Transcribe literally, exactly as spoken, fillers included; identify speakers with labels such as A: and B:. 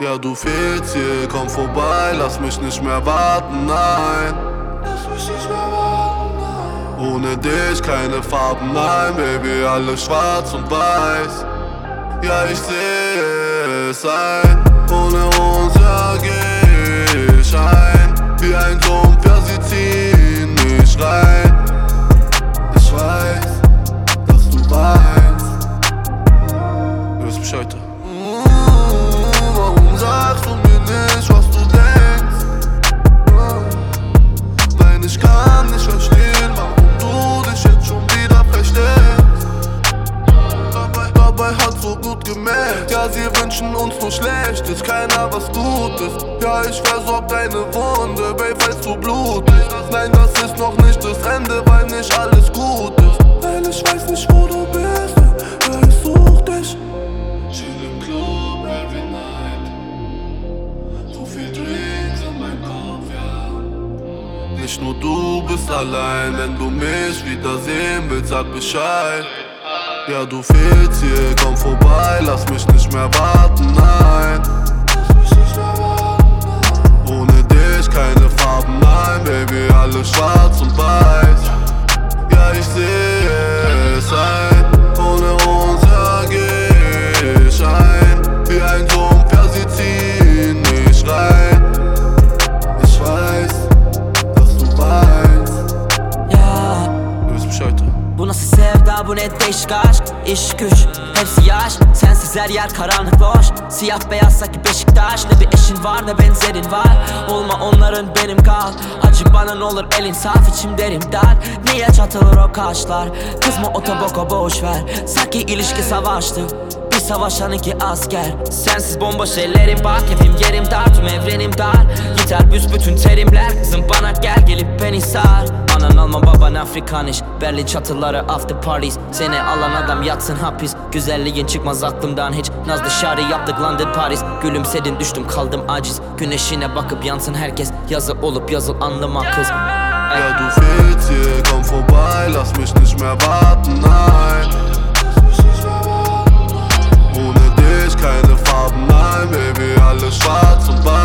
A: Ja, du fehlst hier, komm vorbei, lass mich nicht mehr warten, nein. Lass mich nicht mehr warten, nein. Ohne dich keine Farben, nein, Baby, alles schwarz und weiß. Ja, ich sehe es ein, ohne uns, ja, geh ich ein. Wie ein Sumpf, ja, sie ziehen mich rein. Ich weiß, dass du weinst. Du wirst Bescheid. Warum sagst du mir nicht, was du denkst? Nein, ich kann nicht verstehen, warum du dich jetzt schon wieder versteckst. Dabei, dabei hat so gut gemerkt. Ja, sie wünschen uns nur Schlechtes, keiner was Gutes. Ja, ich versorg deine Wunde, Babe, falls du blutest. Nein, das ist noch nicht das Ende, weil nicht alles gut ist. Weil ich weiß nicht, wo du bist, ja, ich such dich. Chill im Club every night. So viel Drinks in meinem Kopf, ja. Nicht nur du bist allein, wenn du mich wiedersehen willst, sag Bescheid. Ja, du fehlst hier, komm vorbei, lass mich nicht mehr warten, nein. Lass mich nicht mehr warten, nein. Ohne dich keine Farben, nein, Baby, alles schwarz und weiß. Ja, ich sehe es ein, ohne uns, ja, geh ich ein. Wie ein Sumpf, ja, sie ziehen mich rein. Ich weiß, dass du weinst.
B: Ya,
A: Du wirst Bescheid.
B: bu nasıl sevda, bu ne değişik aşk. İş güç, hepsi yaş. Sensiz her yer karanlık boş. Siyah beyaz sanki Beşiktaş. Ne bir eşin var ne benzerin var. Olma onların benim kal. Acı bana ne olur elin saf, içim derim dar. Niye çatılır o kaşlar? Kızma otoboka boş ver. Sanki ilişki savaştı, bir savaşan iki asker. Sensiz bomboş ellerim bak, evim yerim dar, tüm evrenim dar. Yeter büsbütün terimler, kızım bana gel gelip beni sar. Anan Alman baban Afrikaniş, Berlin çatıları after parties. Seni alan adam yatsın hapis, güzelliğin çıkmaz aklımdan hiç. Naz dışarı yaptık London Paris. Gülümsedin düştüm kaldım aciz. Güneşine bakıp yansın herkes, yazı olup yazıl anlama kız.
A: Ja, du fehlst hier, komm vorbei, lass mich nicht mehr warten, nein. Ohne dich keine Farben, nein, Baby, alles schwarz und weiß.